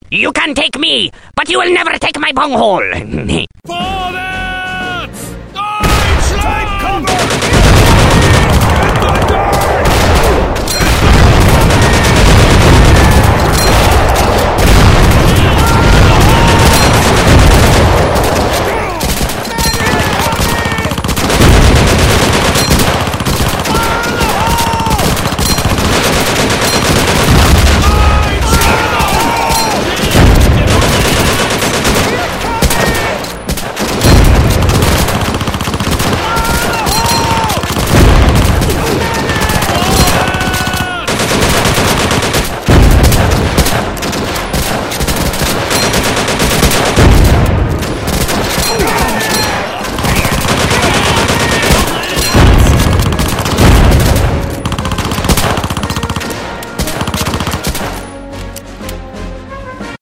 You can take me, but you will never take my bunghole.